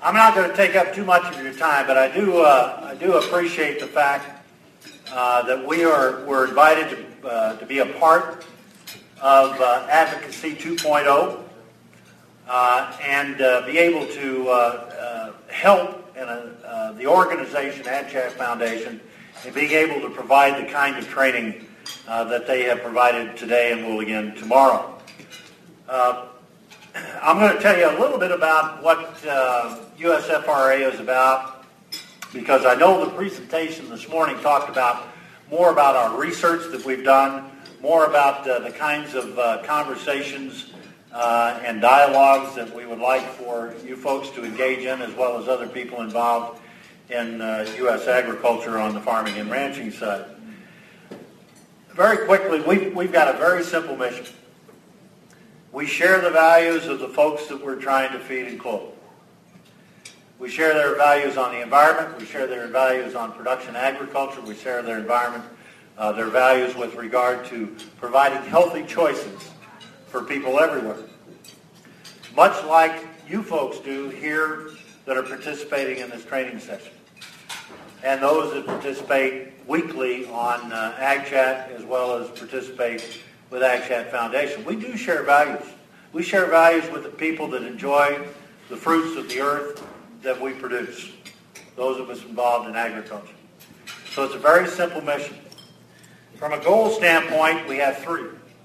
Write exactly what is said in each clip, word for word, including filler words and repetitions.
I'm not going to take up too much of your time, but I do uh, I do appreciate the fact uh, that we are we're invited to uh, to be a part of uh, Advocacy two point oh uh, and uh, be able to uh, uh, help in a, uh, the organization AdChat Foundation in being able to provide the kind of training uh, that they have provided today and will again tomorrow. Uh, I'm going to tell you a little bit about what uh, U S F R A is about, because I know the presentation this morning talked about more about our research that we've done, more about uh, the kinds of uh, conversations uh, and dialogues that we would like for you folks to engage in, as well as other people involved in uh, U S agriculture on the farming and ranching side. Very quickly, we've, we've got a very simple mission. We share the values of the folks that we're trying to feed and clothe. We share their values on the environment. We share their values on production agriculture. We share their environment, uh, their values with regard to providing healthy choices for people everywhere. Much like you folks do here that are participating in this training session, and those that participate weekly on uh, AgChat, as well as participate with AgChat Foundation. We do share values. We share values with the people that enjoy the fruits of the earth that we produce, those of us involved in agriculture. So it's a very simple mission. From a goal standpoint, we have three.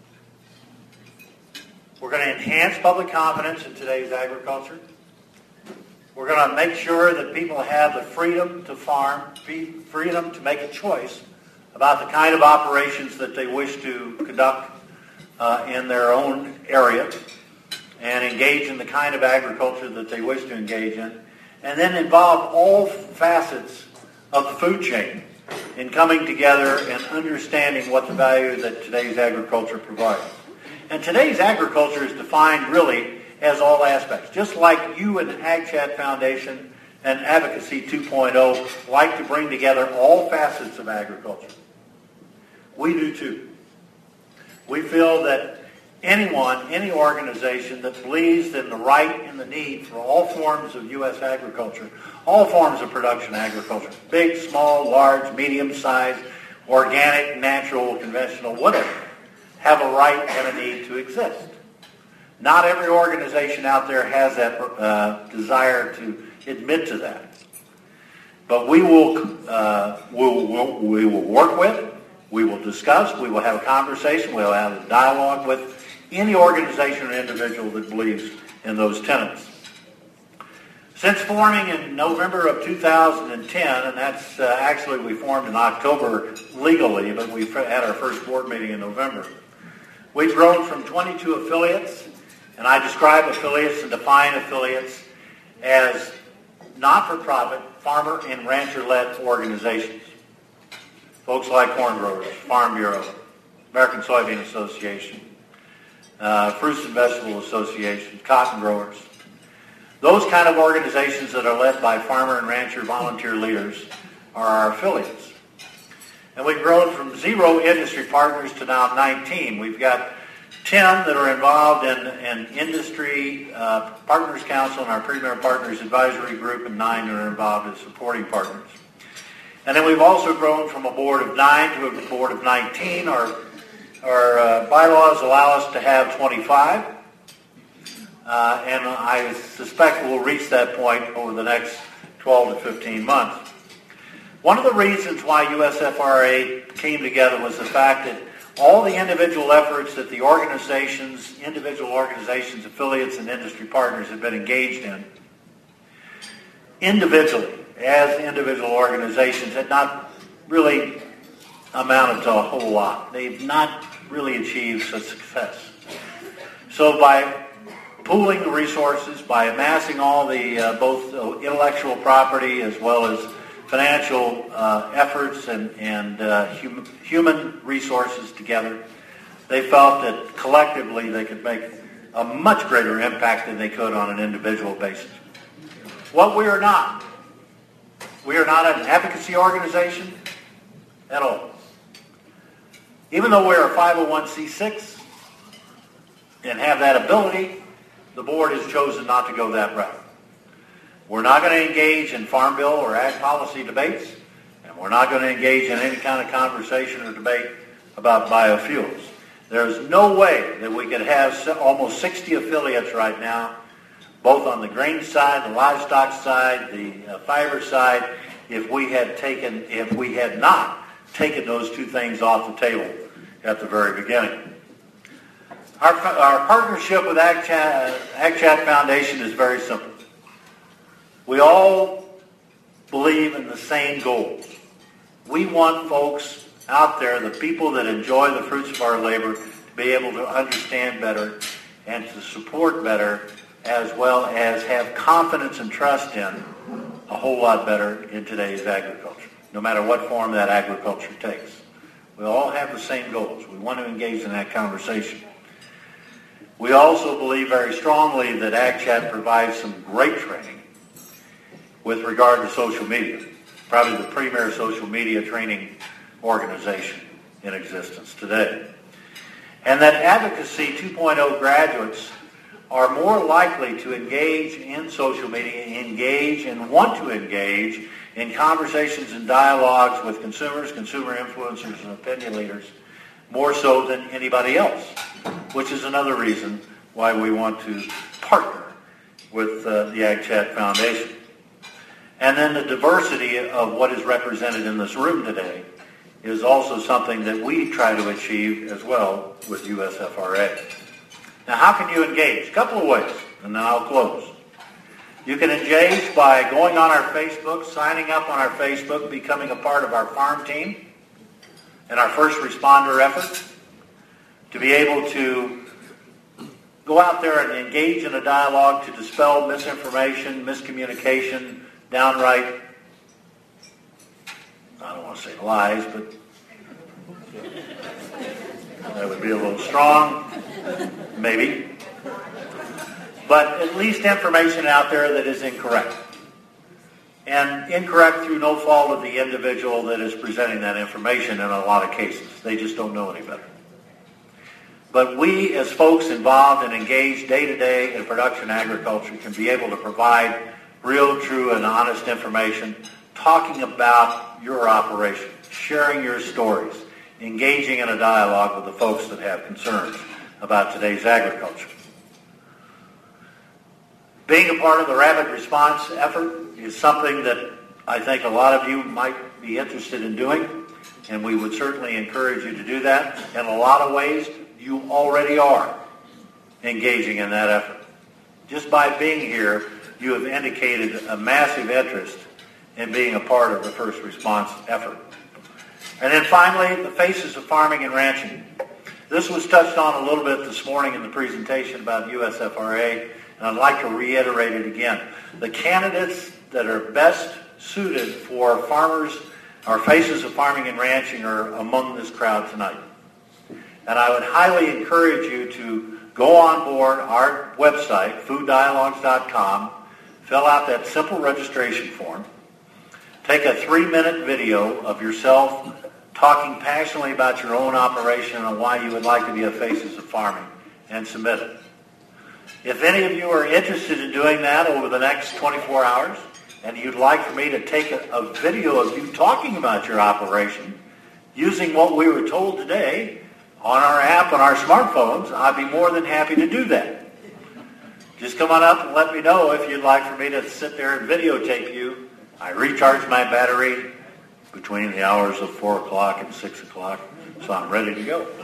We're going to enhance public confidence in today's agriculture. We're going to make sure that people have the freedom to farm, freedom to make a choice about the kind of operations that they wish to conduct uh, in their own area, and engage in the kind of agriculture that they wish to engage in, and then involve all facets of the food chain in coming together and understanding what the value that today's agriculture provides. And today's agriculture is defined really as all aspects. Just like you and AgChat Foundation and Advocacy two point oh like to bring together all facets of agriculture, we do too. We feel that anyone, any organization that believes in the right and the need for all forms of U S agriculture, all forms of production agriculture, big, small, large, medium-sized, organic, natural, conventional, whatever, have a right and a need to exist. Not every organization out there has that uh, desire to admit to that. But we will, uh, we'll, we'll, we will work with, we will discuss, we will have a conversation, we'll have a dialogue with any organization or individual that believes in those tenets. Since forming in November of two thousand ten, and that's uh, actually we formed in October legally, but we had our first board meeting in November, we've grown from twenty-two affiliates, and I describe affiliates and define affiliates as not-for-profit, farmer and rancher-led organizations. Folks like Corn Growers, Farm Bureau, American Soybean Association, uh, Fruits and Vegetable Association, Cotton Growers. Those kind of organizations that are led by farmer and rancher volunteer leaders are our affiliates. And we've grown from zero industry partners to now nineteen. We've got ten that are involved in, in industry uh, partners council and our premier partners advisory group, and nine that are involved as supporting partners. And then we've also grown from a board of nine to a board of nineteen. Our, our uh, bylaws allow us to have twenty-five. Uh, and I suspect we'll reach that point over the next twelve to fifteen months. One of the reasons why U S F R A came together was the fact that all the individual efforts that the organizations, individual organizations, affiliates, and industry partners have been engaged in individually, as individual organizations, had not really amounted to a whole lot. They've not really achieved such success. So by pooling the resources, by amassing all the uh, both intellectual property as well as financial uh, efforts and, and uh, hum, human resources together, they felt that collectively they could make a much greater impact than they could on an individual basis. What we are not. We are not an advocacy organization at all. Even though we're a five oh one c six and have that ability, the board has chosen not to go that route. We're not going to engage in farm bill or ag policy debates, and we're not going to engage in any kind of conversation or debate about biofuels. There's no way that we could have almost sixty affiliates right now, both on the grain side, the livestock side, the uh, fiber side, if we had taken, if we had not taken those two things off the table at the very beginning. Our, our partnership with AgChat, AgChat Foundation is very simple. We all believe in the same goals. We want folks out there, the people that enjoy the fruits of our labor, to be able to understand better and to support better, as well as have confidence and trust in a whole lot better in today's agriculture, no matter what form that agriculture takes. We all have the same goals. We want to engage in that conversation. We also believe very strongly that AgChat provides some great training with regard to social media, probably the premier social media training organization in existence today. And that Advocacy two point oh graduates are more likely to engage in social media, engage and want to engage in conversations and dialogues with consumers, consumer influencers, and opinion leaders, more so than anybody else, which is another reason why we want to partner with uh, the AgChat Foundation. And then the diversity of what is represented in this room today is also something that we try to achieve as well with U S F R A. Now, how can you engage? A couple of ways, and then I'll close. You can engage by going on our Facebook, signing up on our Facebook, becoming a part of our farm team and our first responder effort, to be able to go out there and engage in a dialogue to dispel misinformation, miscommunication, downright, I don't want to say lies, but that would be a little strong, maybe. But at least information out there that is incorrect. And incorrect through no fault of the individual that is presenting that information in a lot of cases. They just don't know any better. But we, as folks involved and engaged day-to-day in production agriculture, can be able to provide real, true, and honest information, talking about your operation, sharing your stories, engaging in a dialogue with the folks that have concerns about today's agriculture. Being a part of the rapid response effort is something that I think a lot of you might be interested in doing, and we would certainly encourage you to do that. In a lot of ways, you already are engaging in that effort. Just by being here, you have indicated a massive interest in being a part of the first response effort. And then finally, the faces of farming and ranching. This was touched on a little bit this morning in the presentation about U S F R A, and I'd like to reiterate it again. The candidates that are best suited for farmers, or faces of farming and ranching, are among this crowd tonight. And I would highly encourage you to go on board our website, food dialogues dot com, fill out that simple registration form, take a three-minute video of yourself talking passionately about your own operation and why you would like to be a Faces of Farming, and submit it. If any of you are interested in doing that over the next twenty-four hours, and you'd like for me to take a, a video of you talking about your operation using what we were told today on our app on our smartphones, I'd be more than happy to do that. Just come on up and let me know if you'd like for me to sit there and videotape you. I recharge my battery between the hours of four o'clock and six o'clock, so I'm ready to go.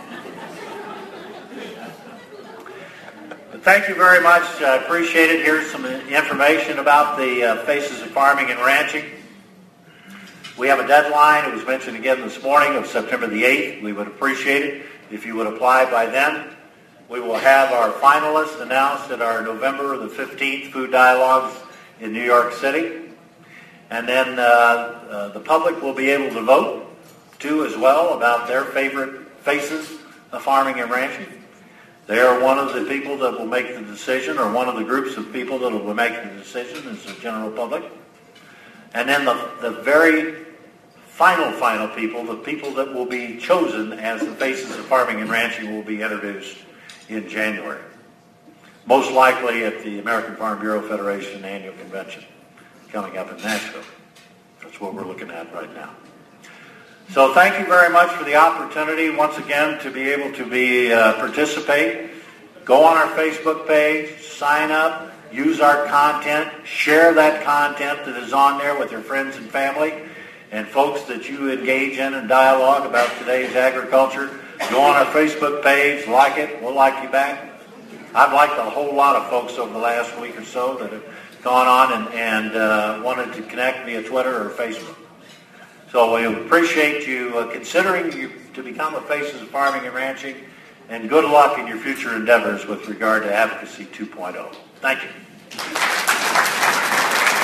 But thank you very much. I appreciate it. Here's some information about the uh, Faces of Farming and Ranching. We have a deadline, it was mentioned again this morning, of September the eighth. We would appreciate it if you would apply by then. We will have our finalists announced at our November the fifteenth Food Dialogues in New York City. And then uh, uh, the public will be able to vote, too, as well, about their favorite faces of farming and ranching. They are one of the people that will make the decision, or one of the groups of people that will make the decision, is the general public. And then the, the very final, final people, the people that will be chosen as the Faces of Farming and Ranching, will be introduced in January. most likely at the American Farm Bureau Federation Annual Convention coming up in Nashville. That's what we're looking at right now. So thank you very much for the opportunity once again to be able to be uh, participate. Go on our Facebook page, sign up, use our content, share that content that is on there with your friends and family and folks that you engage in and dialogue about today's agriculture. Go on our Facebook page, like it, we'll like you back. I've liked a whole lot of folks over the last week or so that have gone on and, and uh, wanted to connect via Twitter or Facebook. So we appreciate you uh, considering you to become a Faces of Farming and Ranching, and good luck in your future endeavors with regard to Advocacy two point oh. Thank you.